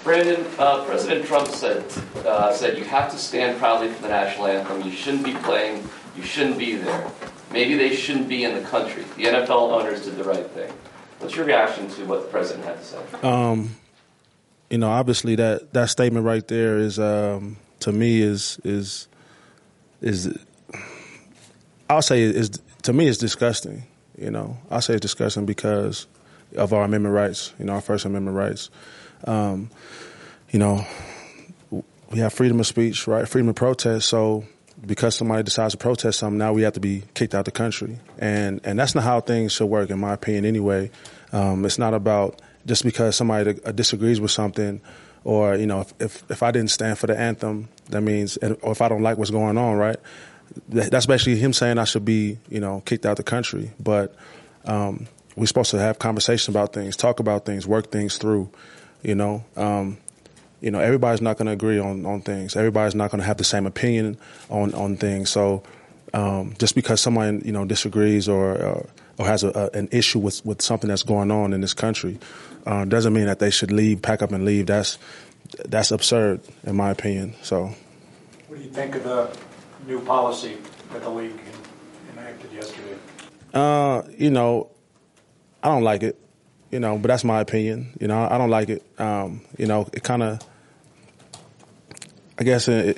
Brandon, President Trump said you have to stand proudly for the national anthem. You shouldn't be playing. You shouldn't be there. Maybe they shouldn't be in the country. The NFL owners did the right thing. What's your reaction to what the president had to say? Obviously that statement right there is, to me, is I'll say to me it's disgusting. I'll say it's disgusting because of our amendment rights. Our First Amendment rights. We have freedom of speech, right? Freedom of protest. So because somebody decides to protest something, now we have to be kicked out the country. And that's not how things should work, in my opinion, anyway. It's not about just because somebody disagrees with something, or, if I didn't stand for the anthem, that means, or if I don't like what's going on, right? That's basically him saying I should be, kicked out the country. But we're supposed to have conversations about things, talk about things, work things through, everybody's not going to agree on things. Everybody's not going to have the same opinion on things. So just because someone, disagrees or has an issue with something that's going on in this country doesn't mean that they should pack up and leave. That's absurd, in my opinion. So, what do you think of the new policy that the league enacted yesterday? I don't like it, but that's my opinion. I don't like it. It kind of, I guess, I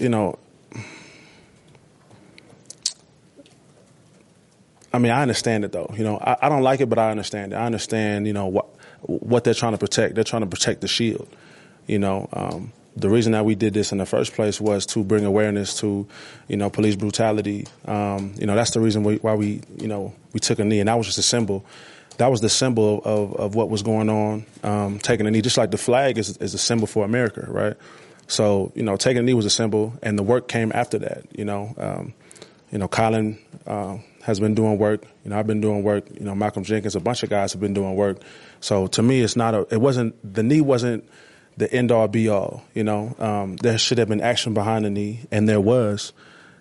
understand it, though. I don't like it, but I understand it. I understand, what they're trying to protect. They're trying to protect the shield. The reason that we did this in the first place was to bring awareness to, police brutality. That's the reason why we took a knee, and that was just a symbol. That was the symbol of what was going on, taking a knee, just like the flag is a symbol for America, right? So, taking a knee was a symbol, and the work came after that. Colin has been doing work. I've been doing work. Malcolm Jenkins, a bunch of guys have been doing work. So to me, the knee wasn't the end all be all. There should have been action behind the knee, and there was.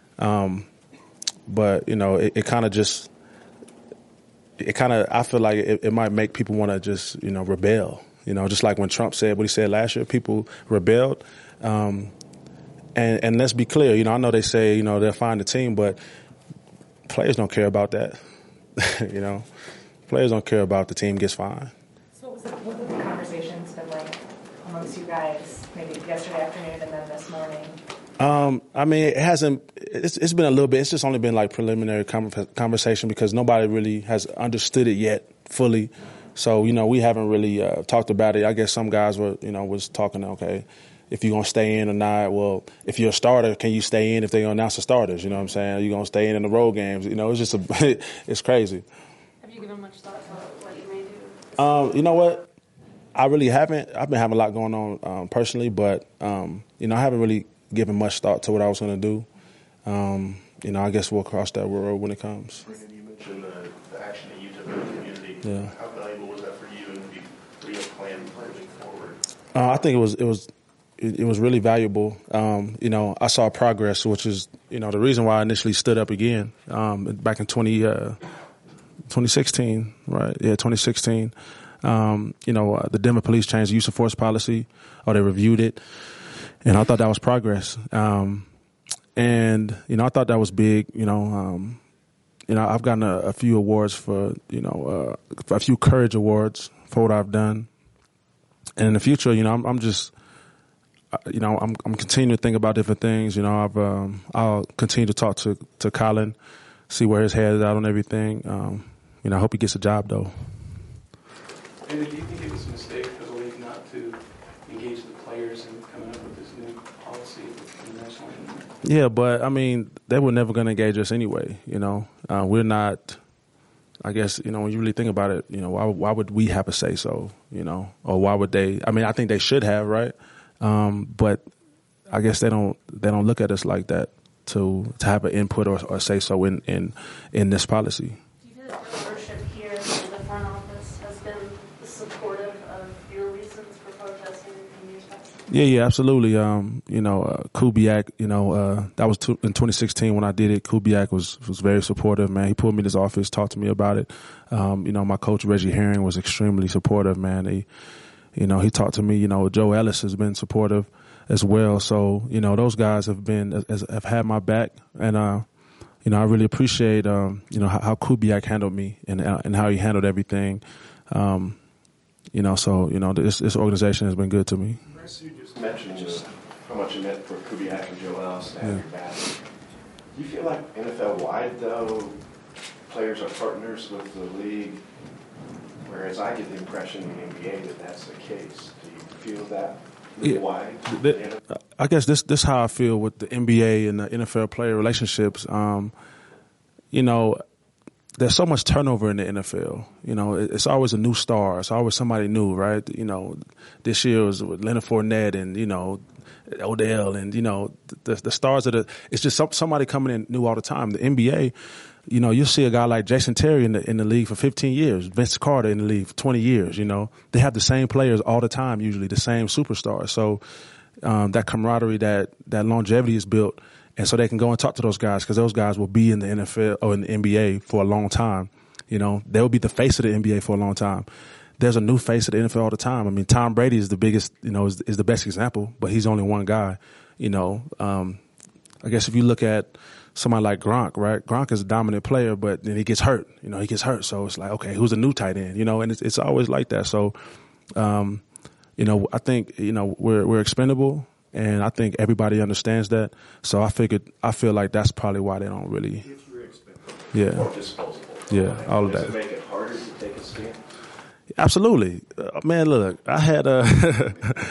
But it kind of just. I feel like it might make people want to just, rebel. Just like when Trump said what he said last year, people rebelled. And let's be clear, I know they say, they'll find the team, but players don't care about that. Players don't care about the team gets fined. So what have the conversations been like amongst you guys, maybe yesterday afternoon and then this morning? It hasn't. It's been a little bit. It's just only been like preliminary conversation because nobody really has understood it yet fully. So we haven't really talked about it. I guess some guys was talking. Okay, if you're gonna stay in or not. Well, if you're a starter, can you stay in if they announce the starters? You know what I'm saying? Are you gonna stay in the road games? It's just it's crazy. Have you given much thought to what you may do? You know what? I really haven't. I've been having a lot going on personally, but I haven't really given much thought to what I was going to do. I guess we'll cross that road when it comes. Brandon, you mentioned the action that you took in the community. Yeah. How valuable was that for you, and what do you plan moving forward? I think it was really valuable. I saw progress, which is the reason why I initially stood up again back in 2016, right? Yeah, 2016. The Denver police changed the use of force policy, or they reviewed it. And I thought that was progress. I thought that was big. I've gotten a few awards for, a few courage awards for what I've done. And in the future, I'm continuing to think about different things. I'll continue to talk to Colin, see where his head is out on everything. I hope he gets a job, though. And do you think it was a mistake for the league not to engage the players in coming up with this new policy in the national anthem? Yeah, but they were never going to engage us anyway. We're not. I guess when you really think about it, why would we have a say so? Or why would they? I think they should have, right? But I guess they don't look at us like that to have an input or say so in this policy. Do you feel like the leadership here in the front office has been supportive of your reasons for protesting in years past? Yeah, absolutely. Kubiak, that was in 2016 when I did it. Kubiak was very supportive, man. He pulled me in his office, talked to me about it. My coach Reggie Herring was extremely supportive, man. He talked to me. Joe Ellis has been supportive as well. So, those guys have had my back, and I really appreciate how Kubiak handled me and how he handled everything. This organization has been good to me. Chris, you just mentioned how much it meant for Kubiak and Joe Ellis to have your back. Do you feel like NFL-wide, though, players are partners with the league, whereas I get the impression in the NBA that that's the case? Do you feel that league-wide? I guess this is how I feel with the NBA and the NFL player relationships. There's so much turnover in the NFL. It's always a new star. It's always somebody new, right? This year was with Leonard Fournette and, Odell and, the stars it's just somebody coming in new all the time. The NBA, you'll see a guy like Jason Terry in the league for 15 years, Vince Carter in the league for 20 years, They have the same players all the time, usually the same superstars. So that camaraderie, that longevity is built. And so they can go and talk to those guys because those guys will be in the NFL or in the NBA for a long time. They'll be the face of the NBA for a long time. There's a new face of the NFL all the time. I mean, Tom Brady is the biggest, is the best example, but he's only one guy. I guess if you look at somebody like Gronk, right? Gronk is a dominant player, but then he gets hurt. He gets hurt. So it's like, okay, who's a new tight end? And it's always like that. So, I think, we're expendable. And I think everybody understands that. So I feel like that's probably why they don't really. Yeah. More disposable. Yeah, all of that. Does it make it harder to take a stand? Absolutely. Man, look, I had a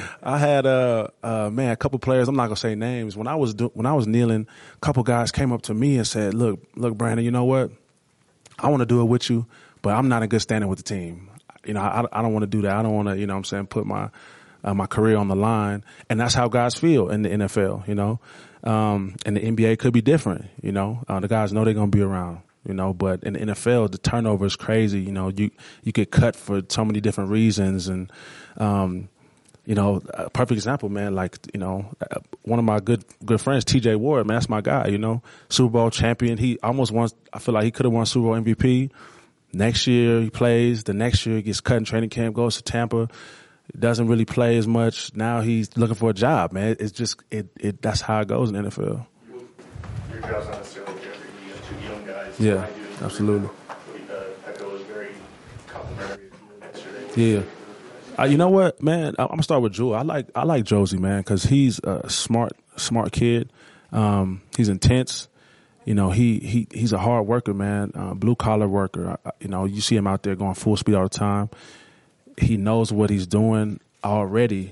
couple players, I'm not going to say names. When I was kneeling, a couple guys came up to me and said, look, Brandon, you know what? I want to do it with you, but I'm not in good standing with the team. I don't want to do that. I don't want to, put my career on the line. And that's how guys feel in the NFL, and the NBA could be different, the guys know they're going to be around, but in the NFL, the turnover is crazy. You get cut for so many different reasons. And, a perfect example, man, one of my good friends, TJ Ward, man, that's my guy, Super Bowl champion. He almost won, I feel like he could have won Super Bowl MVP. Next year he plays. The next year he gets cut in training camp, goes to Tampa. Doesn't really play as much. Now he's looking for a job, man. It's just that's how it goes in the NFL. Your job's not necessarily Jeffrey. You got two young guys. Yeah, absolutely. Echo was very complimentary yesterday. Yeah. You know what, man? I'm gonna start with Jewel. I like Josie, man, because he's a smart kid. He's intense. He's a hard worker, man. Blue collar worker. You see him out there going full speed all the time. He knows what he's doing already.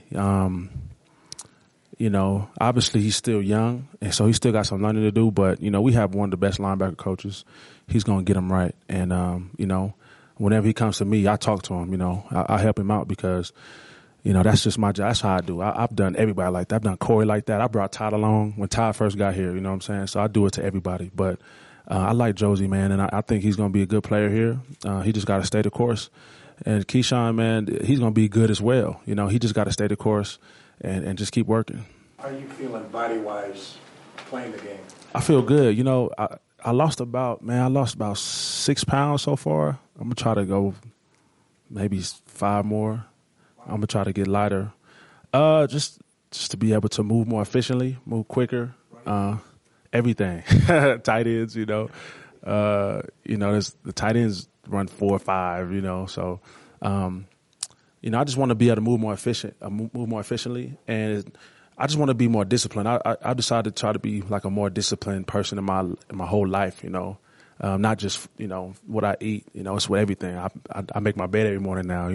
Obviously he's still young, and so he's still got some learning to do. But we have one of the best linebacker coaches. He's gonna get him right, and whenever he comes to me, I talk to him. I help him out because that's just my job. That's how I do. I've done everybody like that. I've done Corey like that. I brought Todd along when Todd first got here. You know what I'm saying? So I do it to everybody. But I like Josie, man, and I think he's gonna be a good player here. He just got to stay the course. And Keyshawn, man, he's going to be good as well. He just got to stay the course and just keep working. How are you feeling body-wise playing the game? I feel good. I lost about 6 pounds so far. I'm going to try to go maybe 5 more. I'm going to try to get lighter. Just to be able to move more efficiently, move quicker, everything. Tight ends, there's the tight ends run 4 or 5, so, I just want to be able to move more efficiently, and I just want to be more disciplined. I decided to try to be like a more disciplined person in my whole life, not just, what I eat, it's with everything. I make my bed every morning now,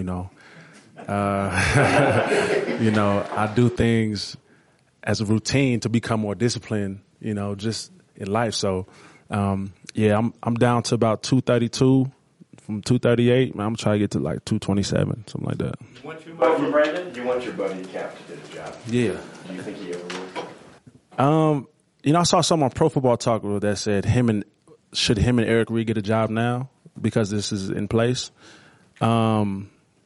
I do things as a routine to become more disciplined, just in life. So, I'm down to about 232. From 238, man, I'm trying to get to like 227, something like that. You want your buddy, Brandon? You want your buddy Cap to do the job? Yeah. Do you think he ever will? I saw someone on Pro Football Talk that said should him and Eric Reed get a job now because this is in place. I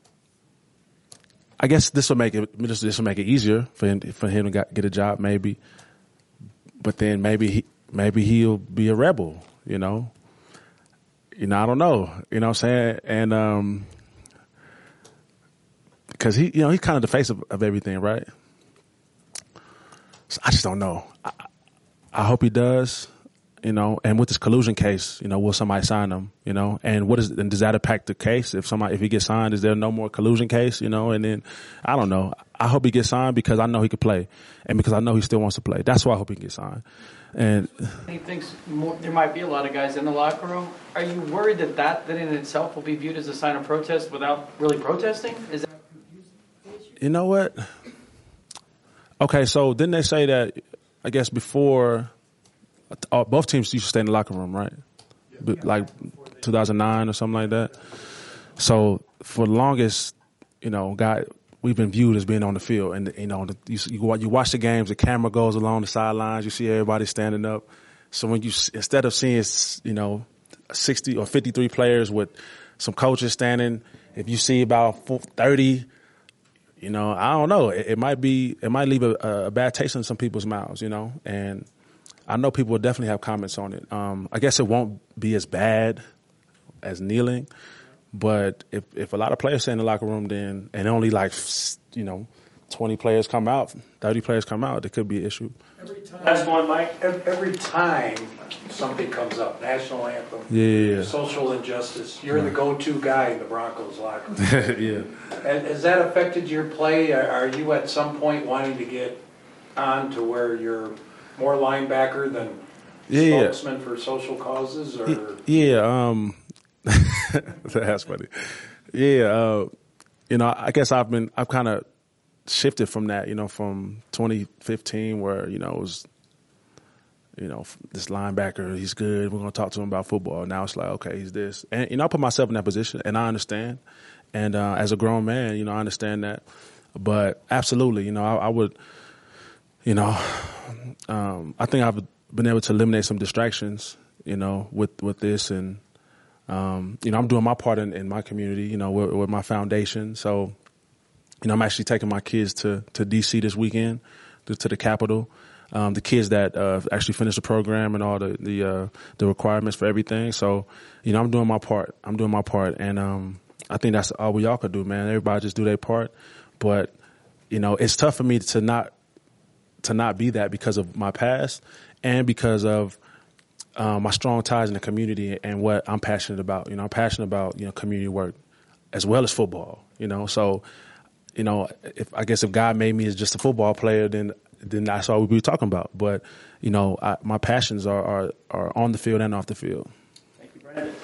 guess this will make it easier for him to get a job, maybe. But then maybe he'll be a rebel, I don't know. You know what I'm saying? And because he's kind of the face of everything, right? So I just don't know. I hope he does, and with this collusion case, will somebody sign him, and does that impact the case? If he gets signed, is there no more collusion case, and then I don't know. I hope he gets signed because I know he could play and because I know he still wants to play. That's why I hope he gets signed. And he thinks there might be a lot of guys in the locker room. Are you worried that in itself will be viewed as a sign of protest without really protesting? Is that you know what? Okay, so didn't they say that, I guess before, both teams used to stay in the locker room, right? Like 2009 or something like that. So for the longest, we've been viewed as being on the field, and you watch the games, the camera goes along the sidelines, you see everybody standing up. So when instead of seeing 60 or 53 players with some coaches standing, if you see about 30, I don't know. It might leave a bad taste in some people's mouths, and I know people will definitely have comments on it. I guess it won't be as bad as kneeling, but if a lot of players stay in the locker room, then and only 20 players come out, 30 players come out, there could be an issue. That's one, Mike. Every time something comes up, national anthem, social injustice, you're the go-to guy in the Broncos locker room. Yeah. And has that affected your play? Are you at some point wanting to get on to where you're more linebacker than spokesman for social causes? Or that's funny. Yeah, I guess I've kind of shifted from that, from 2015 where, it was, this linebacker, he's good, we're going to talk to him about football. Now it's like, okay, he's this. And, I put myself in that position, and I understand. And as a grown man, I understand that. But absolutely, I would, I think I've been able to eliminate some distractions, with this. And, I'm doing my part in my community, with my foundation. So, I'm actually taking my kids to D.C. this weekend, to the Capitol. The kids that actually finished the program and all the requirements for everything. So, I'm doing my part. And I think that's all we all could do, man. Everybody just do their part. But, it's tough for me to not be that because of my past and because of my strong ties in the community and what I'm passionate about. I'm passionate about, community work as well as football, So, if God made me as just a football player, then that's all we'd be talking about. But, my passions are on the field and off the field. Thank you, Brandon.